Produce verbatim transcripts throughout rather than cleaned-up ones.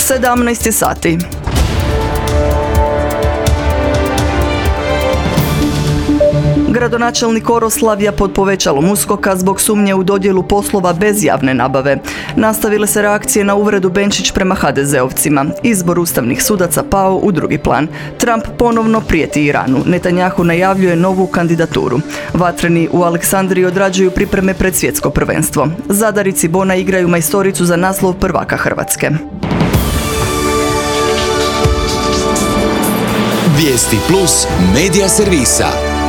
sedamnaest sati. Gradonačelnik Oroslavlja pod povećalom uskoka zbog sumnje u dodjelu poslova bez javne nabave. Nastavile se reakcije na uvredu Benčić prema ha de zeovcima. Izbor ustavnih sudaca pao u drugi plan. Trump ponovno prijeti Iranu. Netanjahu najavljuje novu kandidaturu. Vatreni u Aleksandriji odrađuju pripreme pred svjetsko prvenstvo. Zadar i Cibona igraju majstoricu za naslov prvaka Hrvatske. Vijesti plus medija servisa.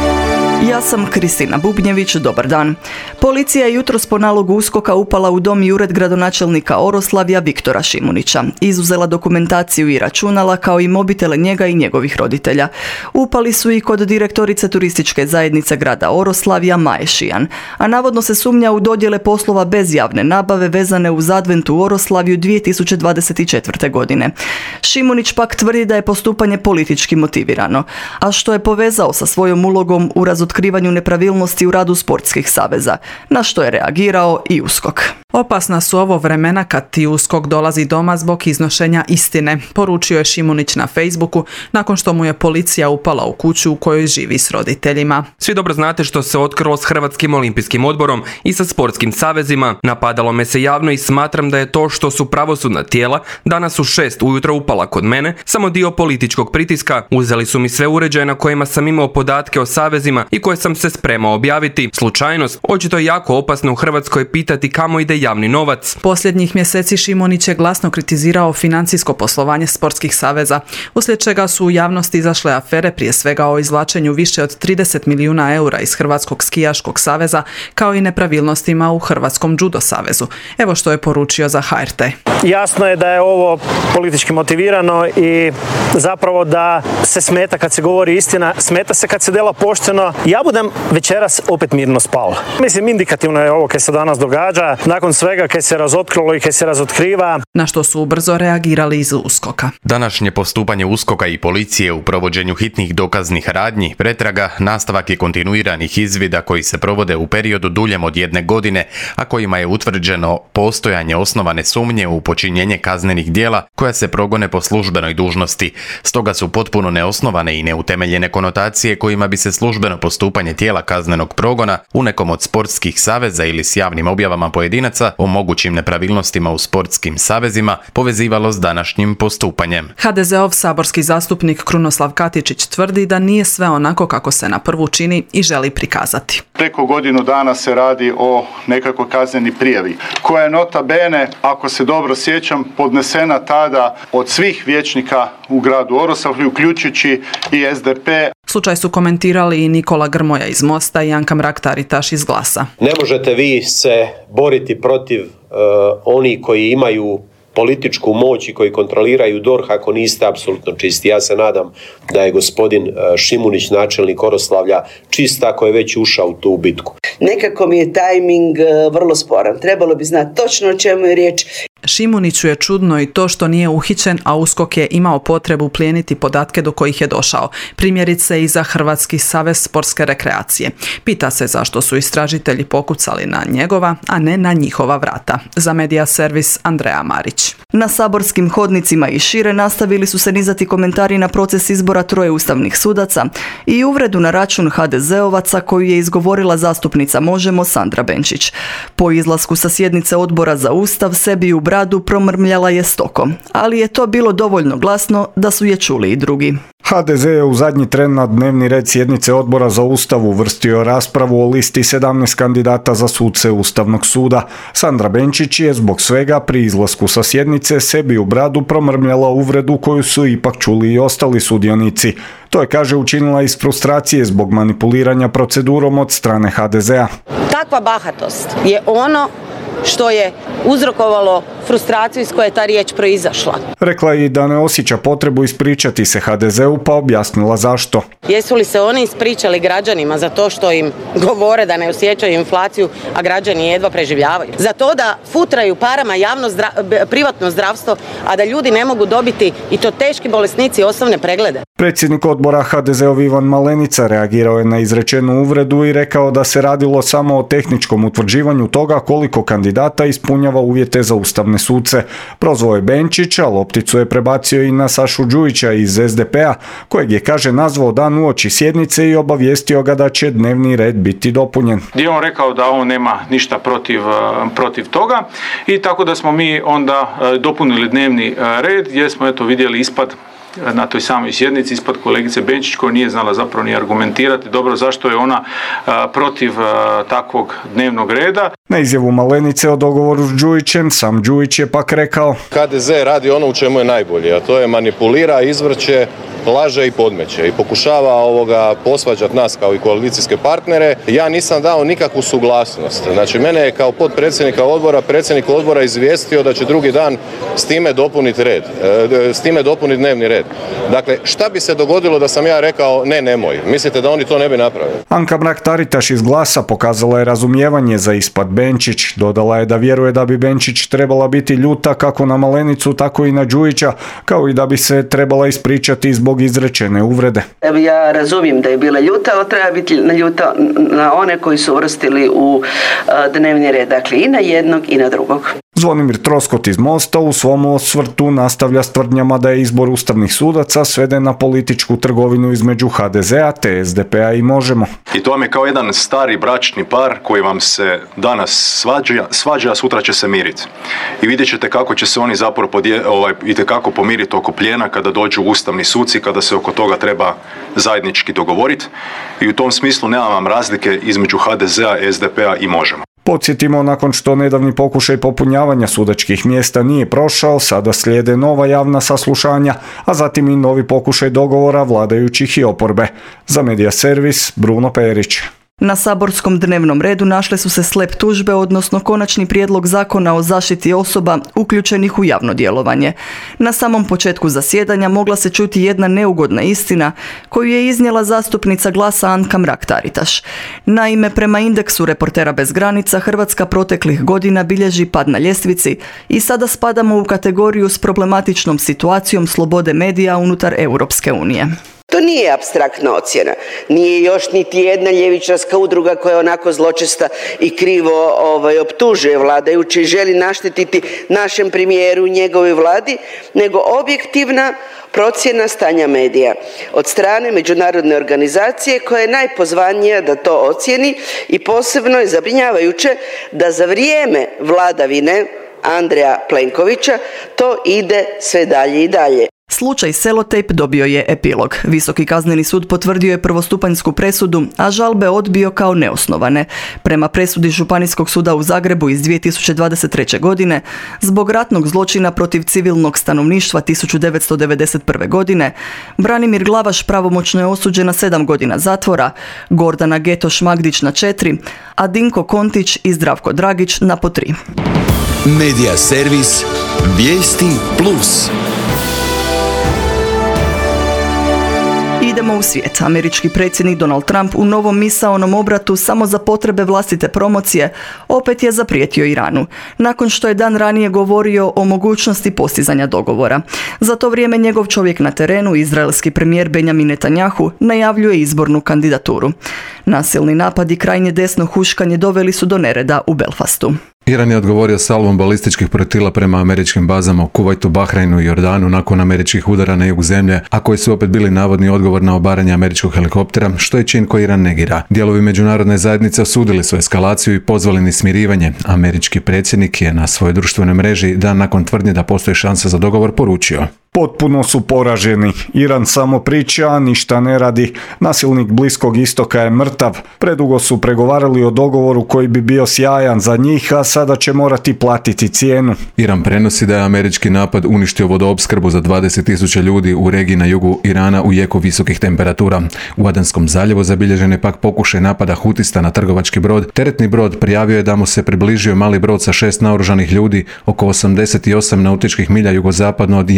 Ja sam Kristina Bubnjević, dobar dan. Policija je jutros po nalogu uskoka upala u dom i ured gradonačelnika Oroslavlja Viktora Šimunića. Izuzela dokumentaciju i računala kao i mobitele njega i njegovih roditelja. Upali su i kod direktorice turističke zajednice grada Oroslavlja Maje Šijan, a navodno se sumnja u dodjele poslova bez javne nabave vezane uz advent u Oroslavlju dvije tisuće dvadeset četvrte. godine. Šimunić pak tvrdi da je postupanje politički motivirano, a što je povezao sa svojom ulogom u razotkrivanju otkrivanju nepravilnosti u radu sportskih saveza, na što je reagirao i USKOK. Opasna su ovo vremena kad ti USKOK dolazi doma zbog iznošenja istine, poručio je Šimunić na Facebooku nakon što mu je policija upala u kuću u kojoj živi s roditeljima. Svi dobro znate što se otkrilo s Hrvatskim olimpijskim odborom i sa sportskim savezima. Napadalo me se javno i smatram da je to što su pravosudna tijela danas u šest ujutro upala kod mene samo dio političkog pritiska. Uzeli su mi sve uređaje na kojima sam imao podatke o savezima i koje sam se spremao objaviti. Slučajnost, očito je jako opasno u Hrvatskoj pitati kamo ide javni novac. Posljednjih mjeseci Šimunić je glasno kritizirao financijsko poslovanje sportskih saveza, uslijed čega su u javnosti izašle afere, prije svega o izvlačenju više od trideset milijuna eura iz Hrvatskog skijaškog saveza, kao i nepravilnostima u Hrvatskom judo savezu. Evo što je poručio za ha er te. Jasno je da je ovo politički motivirano i zapravo da se smeta kad se govori istina, smeta se kad se dela pošteno. Ja budem večeras opet mirno spao. Mislim, indikativno je ovo kaj se danas događa, nakon svega kaj se razotkrilo i kaj se razotkriva. Na što su ubrzo reagirali iz uskoka. Današnje postupanje uskoka i policije u provođenju hitnih dokaznih radnji, pretraga, nastavak je kontinuiranih izvida koji se provode u periodu duljem od jedne godine, a kojima je utvrđeno postojanje osnovane sumnje u počinjenje kaznenih djela koja se progone po službenoj dužnosti. Stoga su potpuno neosnovane i neutemeljene konotacije kojima bi se službeno postupanje tijela kaznenog progona u nekom od sportskih saveza ili s javnim objavama pojedinaca o mogućim nepravilnostima u sportskim savezima povezivalo s današnjim postupanjem. ha de zeov saborski zastupnik Krunoslav Katičić tvrdi da nije sve onako kako se na prvu čini i želi prikazati. Preko godinu dana se radi o nekakvoj kazneni prijavi, koja je nota bene, ako se dobro sjećam, podnesena tada od svih vijećnika u gradu Oroslavlju, uključujući i es de pe. Slučaj su komentirali i Nikola Grmoja iz Mosta i Anka Mrak-Taritaš iz Glasa. Ne možete vi se boriti protiv uh, onih koji imaju političku moć i koji kontroliraju D O R H ako niste apsolutno čisti. Ja se nadam da je gospodin Šimunić, načelnik Oroslavlja, čist ako je već ušao u tu bitku. Nekako mi je tajming vrlo sporan. Trebalo bi znati točno o čemu je riječ. Šimuniću je čudno i to što nije uhićen, a USKOK je imao potrebu plijeniti podatke do kojih je došao. Primjerice i za Hrvatski savez sportske rekreacije. Pita se zašto su istražitelji pokucali na njegova, a ne na njihova vrata. Za medija servis Andreja Marić. Na saborskim hodnicima i šire nastavili su se nizati komentari na proces izbora troje ustavnih sudaca i uvredu na račun ha de zeovaca koju je izgovorila zastupnica Možemo Sandra Benčić. Po izlasku sa sjednice odbora za Ustav sebi u bradu promrmljala je stokom, ali je to bilo dovoljno glasno da su je čuli i drugi. ha de ze je u zadnji tren na dnevni red sjednice odbora za Ustav uvrstio raspravu o listi sedamnaest kandidata za suce Ustavnog suda. Sandra Benčić je zbog svega pri izlasku sa sjednice sebi u bradu promrmljala uvredu koju su ipak čuli i ostali sudionici. To je, kaže, učinila iz frustracije zbog manipuliranja procedurom od strane ha de zea. Takva bahatost je ono što je uzrokovalo frustraciju iz koje je ta riječ proizašla. Rekla je i da ne osjeća potrebu ispričati se ha de zeu, pa objasnila zašto. Jesu li se oni ispričali građanima za to što im govore da ne osjećaju inflaciju, a građani jedva preživljavaju? Za to da futraju parama javno zdra- privatno zdravstvo, a da ljudi ne mogu dobiti, i to teški bolesnici, osnovne preglede? Predsjednik odbora ha de zeov Ivan Malenica reagirao je na izrečenu uvredu i rekao da se radilo samo o tehničkom utvrđivanju toga koliko kandidata ispunjava uvjete za ustavne suce. Prozvao je Benčića, lopticu je prebacio i na Sašu Đujića iz es de pe a, kojeg je, kaže, nazvao dan uoči sjednice i obavijestio ga da će dnevni red biti dopunjen. Gdje je on rekao da on nema ništa protiv, protiv toga i tako da smo mi onda dopunili dnevni red gdje smo eto vidjeli ispad na toj samoj sjednici ispod kolegice Benčić koja nije znala zapravo ni argumentirati dobro zašto je ona a, protiv a, takvog dnevnog reda. Na izjavu Malenice o dogovoru s Đujićem, sam Đujić je pak rekao: ha de ze radi ono u čemu je najbolje, a to je manipulira, izvrće, laže i podmeće i pokušava ovoga posvađati nas kao i koalicijske partnere. Ja nisam dao nikakvu suglasnost. Znači, mene je kao potpredsjednika odbora, predsjednik odbora izvijestio da će drugi dan s time dopuniti red, s time dopuniti dnevni red. Dakle, šta bi se dogodilo da sam ja rekao ne, nemoj? Mislite da oni to ne bi napravili? Anka Mrak-Taritaš iz Glasa pokazala je razumijevanje za ispad Benčić. Dodala je da vjeruje da bi Benčić trebala biti ljuta kako na Malenicu, tako i na Đujića, kao i da bi se trebala ispričati zbog izrečene uvrede. Ja razumijem da je bila ljuta, ali treba biti ljuta na one koji su uvrstili u dnevni red. Dakle, i na jednog i na drugog. Zvonimir Troskot iz Mosta u svom osvrtu nastavlja s tvrdnjama da je izbor ustavnih sudaca sveden na političku trgovinu između ha de ze a te es de pe a i Možemo. I to vam je kao jedan stari bračni par koji vam se danas svađa, svađa a sutra će se miriti. I vidjet ćete kako će se oni zapravo podje, ovaj, itekako pomiriti oko plijena kada dođu ustavni suci, kada se oko toga treba zajednički dogovoriti. I u tom smislu nema vam razlike između ha de ze a, es de pe a i Možemo. Podsjetimo, nakon što nedavni pokušaj popunjavanja sudačkih mjesta nije prošao, sada slijede nova javna saslušanja, a zatim i novi pokušaj dogovora vladajućih i oporbe. Za Medija servis, Bruno Perić. Na saborskom dnevnom redu našle su se slep tužbe, odnosno konačni prijedlog zakona o zaštiti osoba uključenih u javno djelovanje. Na samom početku zasjedanja mogla se čuti jedna neugodna istina koju je iznijela zastupnica Glasa Anka Mrak-Taritaš. Naime, prema indeksu Reportera bez granica, Hrvatska proteklih godina bilježi pad na ljestvici i sada spadamo u kategoriju s problematičnom situacijom slobode medija unutar Europske unije. To nije apstraktna ocjena. Nije još niti jedna ljevičarska udruga koja onako zločesta i krivo ovaj, optužuje vladajuće i želi naštetiti našem premijeru i njegovoj vladi, nego objektivna procjena stanja medija od strane međunarodne organizacije koja je najpozvanija da to ocijeni i posebno je zabrinjavajuće da za vrijeme vladavine Andreja Plenkovića to ide sve dalje i dalje. Slučaj Selotejp dobio je epilog. Visoki kazneni sud potvrdio je prvostupanjsku presudu, a žalbe odbio kao neosnovane. Prema presudi Županijskog suda u Zagrebu iz dvije tisuće dvadeset treće. godine, zbog ratnog zločina protiv civilnog stanovništva tisuću devetsto devedeset prve. godine, Branimir Glavaš pravomoćno je osuđen na sedam godina zatvora, Gordana Getoš-Magdić na četiri, a Dinko Kontić i Zdravko Dragić na po tri. Medija servis Vijesti plus. Idemo u svijet. Američki predsjednik Donald Trump u novom misaonom obratu samo za potrebe vlastite promocije opet je zaprijetio Iranu, nakon što je dan ranije govorio o mogućnosti postizanja dogovora. Za to vrijeme njegov čovjek na terenu, izraelski premijer Benjamin Netanjahu, najavljuje izbornu kandidaturu. Nasilni napad i krajnje desno huškanje doveli su do nereda u Belfastu. Iran je odgovorio salvom balističkih projektila prema američkim bazama u Kuvajtu, Bahrajnu i Jordanu nakon američkih udara na jug zemlje, a koji su opet bili navodni odgovor na obaranje američkog helikoptera, što je čin koji Iran negira. Dijelovi međunarodne zajednice osudili su eskalaciju i pozvali na smirivanje. Američki predsjednik je na svojoj društvenoj mreži dan nakon tvrdnje da postoji šansa za dogovor poručio: Potpuno su poraženi. Iran samo priča, a ništa ne radi. Nasilnik Bliskog istoka je mrtav. Predugo su pregovarali o dogovoru koji bi bio sjajan za njih, a sada će morati platiti cijenu. Iran prenosi da je američki napad uništio vodoopskrbu za dvadeset tisuća ljudi u regiji na jugu Irana u jeku visokih temperatura. U Adenskom zaljevu zabilježen je pak pokušaj napada hutista na trgovački brod. Teretni brod prijavio je da mu se približio mali brod sa šest naoružanih ljudi oko osamdeset osam nautičkih milja jugozapadno od jemenskog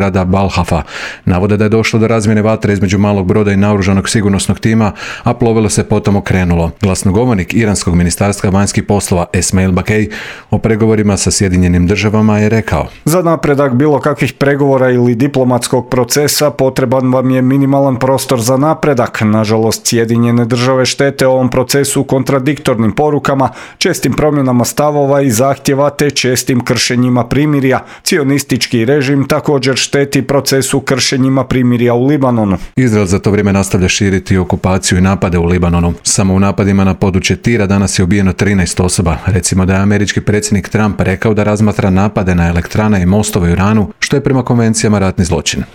grada Balhafa. Navode da je došlo do razmjene vatre između malog broda i naoružanog sigurnosnog tima, a plovilo se potom okrenulo. Glasnogovornik Iranskog ministarstva vanjskih poslova Esmail Bakej o pregovorima sa Sjedinjenim državama je rekao: Za napredak bilo kakvih pregovora ili diplomatskog procesa potreban vam je minimalan prostor za napredak. Nažalost, Sjedinjene države štete ovom procesu kontradiktornim porukama, čestim promjenama stavova i zahtjeva te čestim kršenjima primirja. Cionistički režim također šteti procesu kršenjima primirja u Libanonu. Izrael za to vrijeme nastavlja širiti okupaciju i napade u Libanonu. Samo u napadima na područje Tira danas je ubijeno trinaest osoba. Recimo da je američki predsjednik Trump rekao da razmatra napade na elektrane i mostove u Iranu, što je prema konvencijama ratni zločin.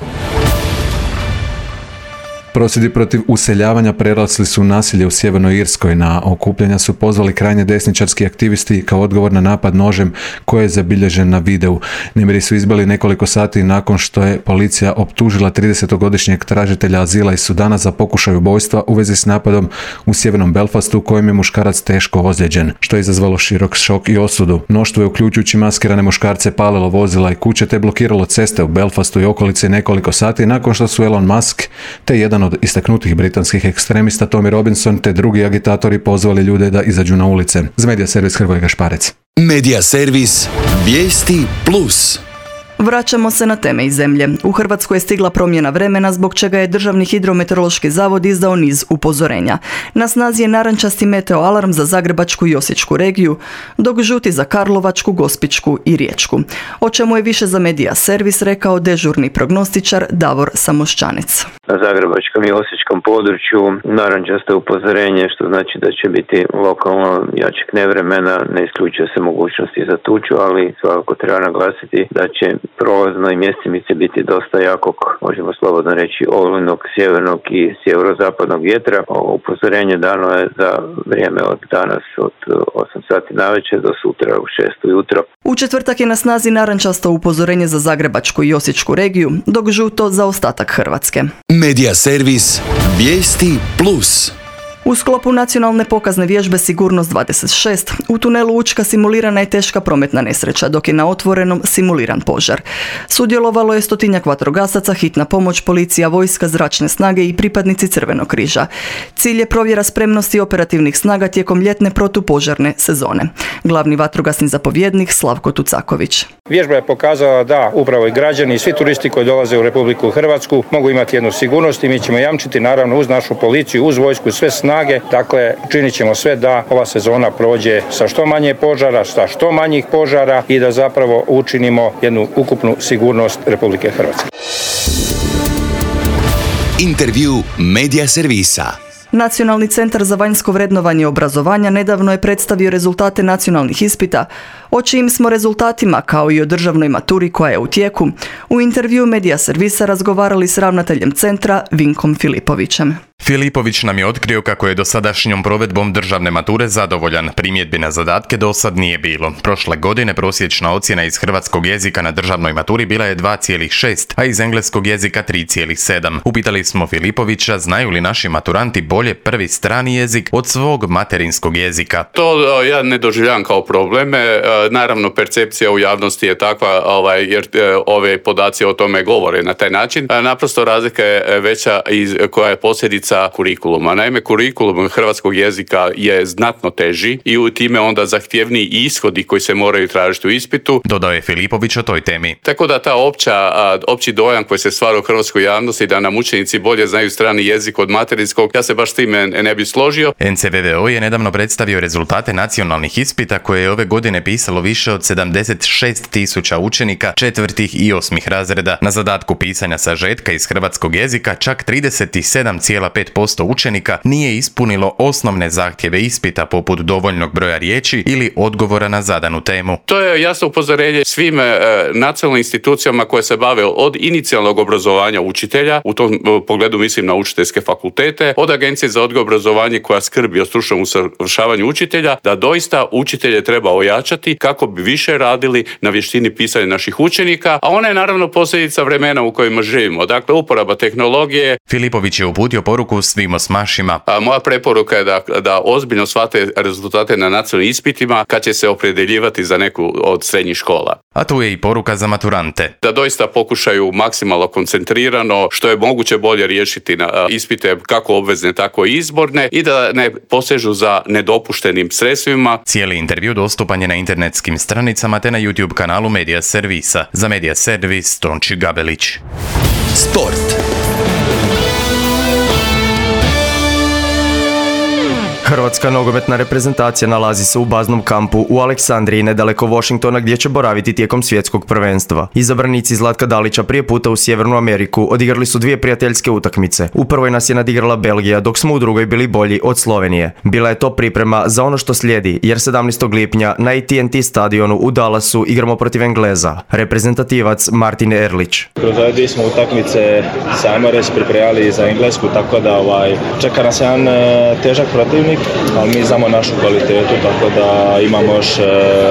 Prosvjedi protiv useljavanja prerasli su nasilje u Sjevernoj Irskoj. Na okupljanja su pozvali krajnje desničarski aktivisti kao odgovor na napad nožem koji je zabilježen na videu. Nemiri su izbili nekoliko sati nakon što je policija optužila tridesetogodišnjeg tražitelja azila iz Sudana za pokušaj ubojstva u vezi s napadom u sjevernom Belfastu kojem je muškarac teško ozlijeđen, što je izazvalo širok šok i osudu. Mnoštvo je uključujući maskirane muškarce palilo vozila i kuće te blokiralo ceste u Belfastu i okolici nekoliko sati nakon što su Elon Musk te jedan od istaknutih britanskih ekstremista Tommy Robinson te drugi agitatori pozvali ljude da izađu na ulice. Za Medija servis Hrvoje Gašparec. Medija servis Vijesti Plus. Vraćamo se na teme iz zemlje. U Hrvatskoj je stigla promjena vremena zbog čega je Državni hidrometeorološki zavod izdao niz upozorenja. Na snazi je narančasti meteo alarm za Zagrebačku i Osječku regiju, dok žuti za Karlovačku, Gospićku i Riječku. O čemu je više za Medija servis rekao dežurni prognostičar Davor Samoščanec. Na Zagrebačkom i Osječkom području narančasto upozorenje, što znači da će biti lokalno jačeg nevremena, ne isključuje se mogućnosti za tuču, ali svakako treba naglasiti da će prolazno i mjestimice biti dosta jakog, možemo slobodno reći, olujnog, sjevernog i sjeverozapadnog vjetra. Ovo upozorenje dano je za vrijeme od danas od osam sati navečer do sutra u šest ujutro. U četvrtak je na snazi narančasto upozorenje za Zagrebačku i Osječku regiju, dok žuto za ostatak Hrvatske. Medija servis Vijesti Plus. U sklopu nacionalne pokazne vježbe Sigurnost dvadeset šest u tunelu Učka simulirana je teška prometna nesreća, dok je na otvorenom simuliran požar. Sudjelovalo je stotinjak vatrogasaca, hitna pomoć, policija, vojska, zračne snage i pripadnici Crvenog križa. Cilj je provjera spremnosti operativnih snaga tijekom ljetne protupožarne sezone. Glavni vatrogasni zapovjednik Slavko Tucaković. Vježba je pokazala da upravo i građani i svi turisti koji dolaze u Republiku Hrvatsku mogu imati jednu sigurnost i mi ćemo jamčiti naravno uz našu policiju, uz vojsku i sve snage. Dakle, činit ćemo sve da ova sezona prođe sa što manje požara, sa što manjih požara i da zapravo učinimo jednu ukupnu sigurnost Republike Hrvatske. Intervju Medija servisa. Nacionalni centar za vanjsko vrednovanje obrazovanja nedavno je predstavio rezultate nacionalnih ispita, o čijim smo rezultatima, kao i o državnoj maturi koja je u tijeku, u intervju Medija servisa razgovarali s ravnateljem centra Vinkom Filipovićem. Filipović nam je otkrio kako je dosadašnjom provedbom državne mature zadovoljan. Primjedbi na zadatke do sad nije bilo. Prošle godine prosječna ocjena iz hrvatskog jezika na državnoj maturi bila je dva zarez šest, a iz engleskog jezika tri zarez sedam. Upitali smo Filipovića znaju li naši maturanti bolje prvi strani jezik od svog materinskog jezika. To ja ne doživljavam kao probleme. Naravno, percepcija u javnosti je takva ovaj, jer ove podaci o tome govore na taj način. Naprosto razlika je veća iz, koja je posljedica kurikuluma. Naime, kurikulum hrvatskog jezika je znatno teži i u time onda zahtjevniji ishodi koji se moraju tražiti u ispitu. Dodao je Filipović o toj temi. Tako da ta opća, opći dojam koji se stvara u hrvatskoj javnosti da nam učenici bolje znaju strani jezik od materinskog, ja se baš s time ne bi složio. N C V V O je nedavno predstavio rezultate nacionalnih ispita koje je ove godine pisalo više od sedamdeset šest tisuća učenika četvrtih i osmih razreda. Na zadatku pisanja sažetka iz hrvatskog jezika čak trideset sedam zarez pet posto učenika nije ispunilo osnovne zahtjeve ispita poput dovoljnog broja riječi ili odgovora na zadanu temu. To je jasno upozorenje svim e, nacionalnim institucijama koje se bave od inicijalnog obrazovanja učitelja, u tom e, pogledu mislim na učiteljske fakultete, od Agencije za odgoj i obrazovanje koja skrbi o stručnom usavršavanju učitelja, da doista učitelje treba ojačati kako bi više radili na vještini pisanja naših učenika, a ona je naravno posljedica vremena u kojima živimo. Dakle, uporaba tehnologije. Filipović je uputio poruku svim osmašima. A moja preporuka je da, da ozbiljno shvate rezultate na nacionalnim ispitima kad će se opredjeljivati za neku od srednjih škola. A tu je i poruka za maturante. Da doista pokušaju maksimalno koncentrirano, što je moguće bolje riješiti na ispite kako obvezne, tako i izborne i da ne posežu za nedopuštenim sredstvima. Cijeli intervju dostupan je na internetskim stranicama te na YouTube kanalu Medija Servisa. Za Medija Servis, Tonči Gabelić. Sport. Hrvatska nogometna reprezentacija nalazi se u baznom kampu u Aleksandriji nedaleko Washingtona gdje će boraviti tijekom svjetskog prvenstva. Izabranici Zlatka Dalića prije puta u Sjevernu Ameriku odigrali su dvije prijateljske utakmice. U prvoj nas je nadigrala Belgija, dok smo u drugoj bili bolji od Slovenije. Bila je to priprema za ono što slijedi, jer sedamnaestog lipnja na A T and T stadionu u Dallasu igramo protiv Engleza. Reprezentativac Martin Erlić. Kroz ove dvije smo utakmice samo res pripremali za Englesku, tako da ovaj, čeka nas jedan e, težak protivnik, ali mi znamo našu kvalitetu, tako da imamo još e,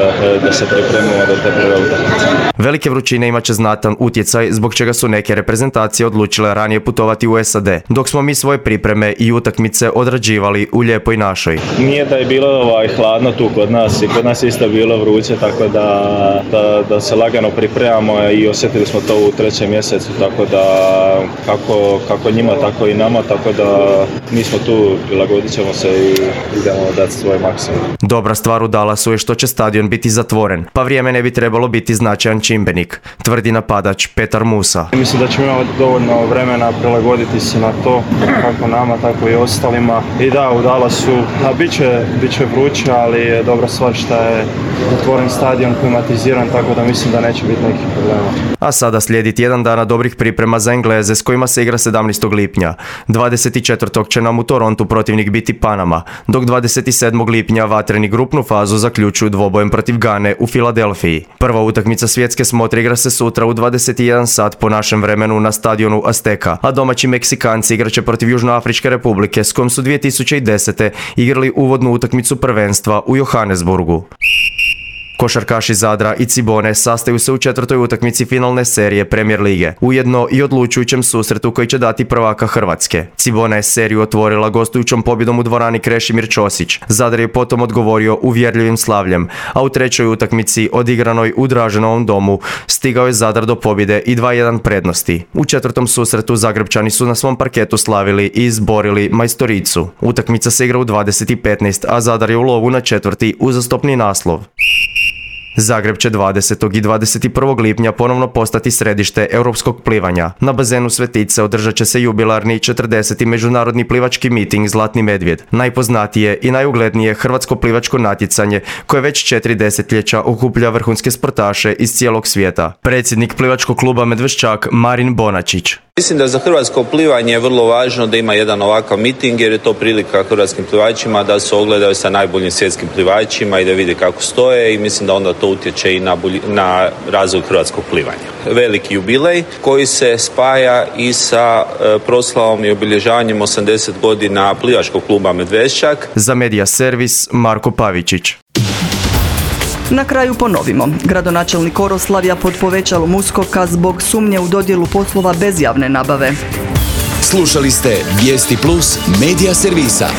da se pripremimo do te prve utakmice. Velike vrućine imat će znatan utjecaj, zbog čega su neke reprezentacije odlučile ranije putovati u S A D, dok smo mi svoje pripreme i utakmice odrađivali u lijepoj našoj. Nije da je bilo ovaj, hladno tu kod nas i kod nas je isto bilo vruće, tako da, da, da se lagano pripremamo i osjetili smo to u trećem mjesecu, tako da kako, kako njima, tako i nama, tako da mi smo tu, prilagodit ćemo se i idemo dati svoj maksimum. Dobra stvar u Dallasu je što će stadion biti zatvoren, pa vrijeme ne bi trebalo biti značajan čimbenik, tvrdi napadač Petar Musa. Mislim da ćemo imati dovoljno vremena prilagoditi se na to, kako nama, tako i ostalima. I da, u Dallasu, a bit će, bit će vruće, ali je dobra stvar što je zatvoren stadion, klimatiziran, tako da mislim da neće biti nekih problema. A sada slijedi tjedan dana dobrih priprema za Engleze s kojima se igra sedamnaestog lipnja. dvadeset četvrtog će nam u Torontu protivnik biti Panama, dok dvadeset sedmog lipnja vatreni grupnu fazu zaključuju dvobojem protiv Gane u Filadelfiji. Prva utakmica svjetske smotre igra se sutra u dvadeset jedan sat po našem vremenu na stadionu Azteka, a domaći Meksikanci igraće protiv Južnoafričke republike s kojom su dvije tisuće desete igrali uvodnu utakmicu prvenstva u Johannesburgu. Košarkaši Zadra i Cibone sastaju se u četvrtoj utakmici finalne serije Premier lige, ujedno i odlučujućem susretu koji će dati prvaka Hrvatske. Cibona je seriju otvorila gostujućom pobjedom u dvorani Krešimir Ćosić. Zadar je potom odgovorio uvjerljivim slavljem, a u trećoj utakmici odigranoj u Draženovom domu stigao je Zadar do pobjede i dva jedan prednosti. U četvrtom susretu Zagrebčani su na svom parketu slavili i izborili majstoricu. Utakmica se igra u dvadeset petnaest, a Zadar je u lovu na četvrti uzastopni naslov. Zagreb će dvadesetog i dvadeset prvog lipnja ponovno postati središte europskog plivanja. Na bazenu Svetice održat će se jubilarni četrdeseti međunarodni plivački miting Zlatni medvjed, najpoznatije i najuglednije hrvatsko plivačko natjecanje koje već četiri desetljeća okuplja vrhunske sportaše iz cijelog svijeta. Predsjednik plivačkog kluba Medveščak Marin Bonačić. Mislim da za hrvatsko plivanje je vrlo važno da ima jedan ovakav miting jer je to prilika hrvatskim plivačima da se ogledaju sa najboljim svjetskim plivačima i da vide kako stoje i mislim da onda to utječe i na, bulj, na razvoj hrvatskog plivanja. Veliki jubilej koji se spaja i sa e, proslavom i obilježavanjem osamdeset godina plivačkog kluba Medveščak. Za Medija Servis Marko Pavičić. Na kraju ponovimo. Gradonačelnik Oroslavlja pod povećalom USKOK-a zbog sumnje u dodjelu poslova bez javne nabave. Slušali ste Vijesti Plus Medija Servisa.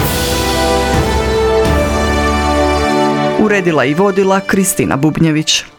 Uredila i vodila Kristina Bubnjević.